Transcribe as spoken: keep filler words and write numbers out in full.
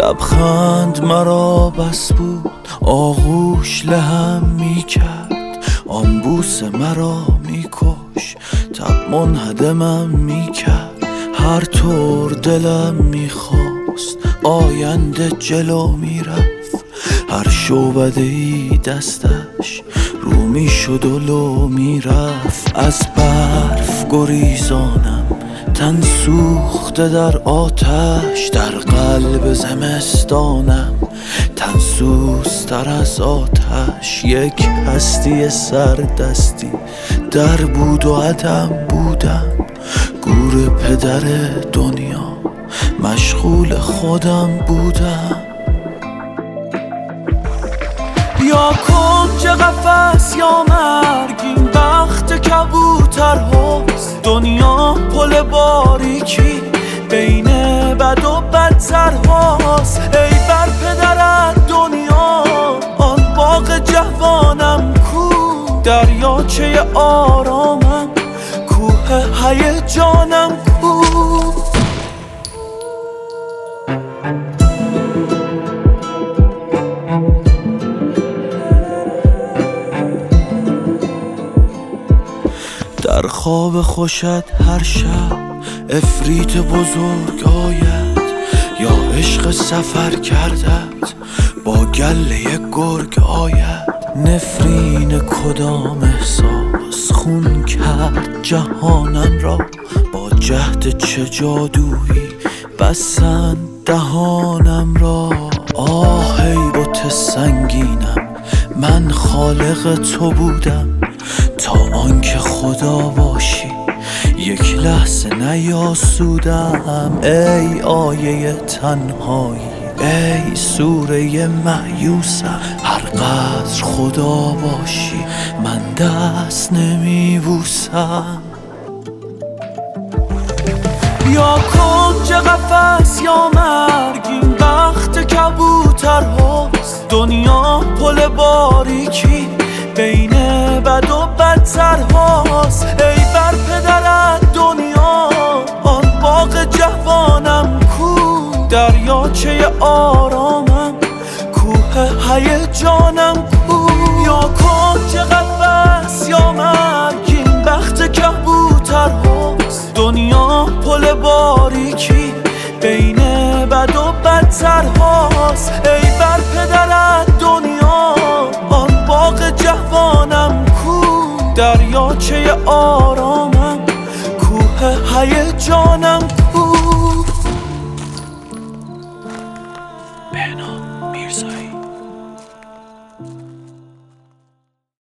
لبخند مرا بس بود، آغوش لهم می کرد، آن بوس مرا می کش، تب منهدمم می کرد. هر طور دلم می خواست آینده جلو می رفت، هر شعبده ای دستش رو می شد و لو می رفت. از برف گریزانم تن سوخته در آتش، در قلب زمستانم تن سوزتر از آتش. یک هستی سردستی در بود و عدم بودم، گور پدر دنیا مشغول خودم بودم. یا کنج قفس یا مرگ، این بخت کبوتر هاست. دنیا پل باریکی بین بد و بدتر هاست. ای بر پدرت دنیا، آن باغ جوانم کو، دریاچه آرامم، کوه هیجانم کو. در خواب خوشت هر شب افریت بزرگ آید، یا عشق سفر کردت با گله گرگ آید. نفرین کدام احساس خون کرد جهانم را، با جهد چه جادویی بستند دهانم را. آه ای بت سنگینم، من خالق تو بودم، تا آنکه خدا باشی یک لحظه نیاسودم. ای آیه تنهایی، ای سوره مأیوسم، هر قدر خدا باشی من دست نمیبوسم. یا کنج قفس یا مرگ، این بخت کبوتر هاست. دنیا پل باریکی بین بد و بدتر هاست. ای بر پدرت دنیا، آن باغ جوانم کو، دریاچه آرامم، کوه هیجانم کو. یا کنج قفس یا مرگ، این بخت کبوتر هاست. دنیا پل باریکی بین بد و بدتر هاست. ای بر پدرت دنیا، آن باغ جوانم کو، دریاچه آرامم، کوه هیجانم کو. بهنام میرزایی.